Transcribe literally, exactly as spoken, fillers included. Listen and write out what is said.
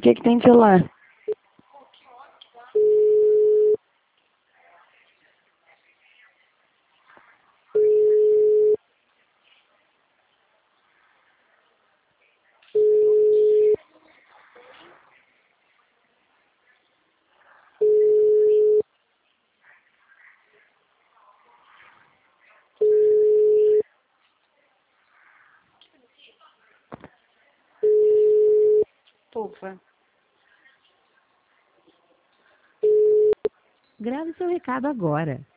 que que tem de celular? Ufa. Grave seu recado agora.